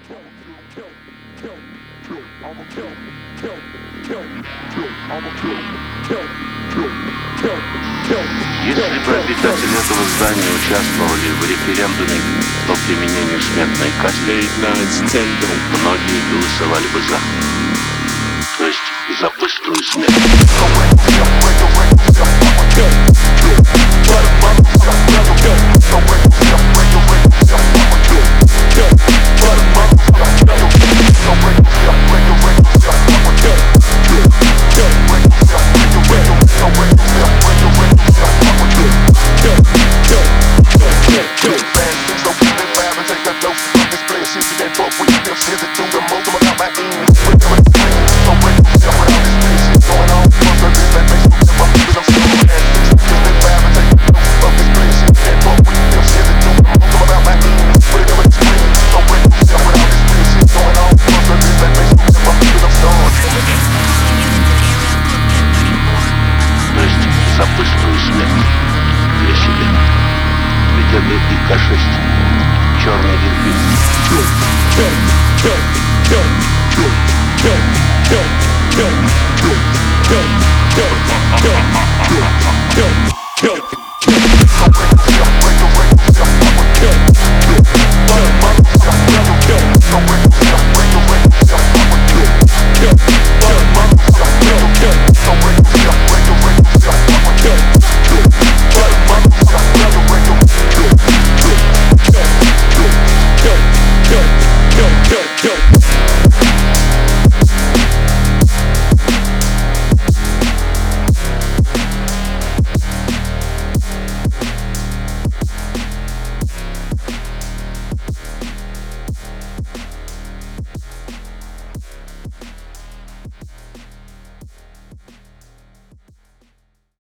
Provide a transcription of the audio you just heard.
Если бы обитатели этого здания участвовали в референдуме по применению смертной казни, многие голосовали бы за. То есть за быструю смерть. За быструю смерть для себя. Ведь это ИК-6, черный дельфин.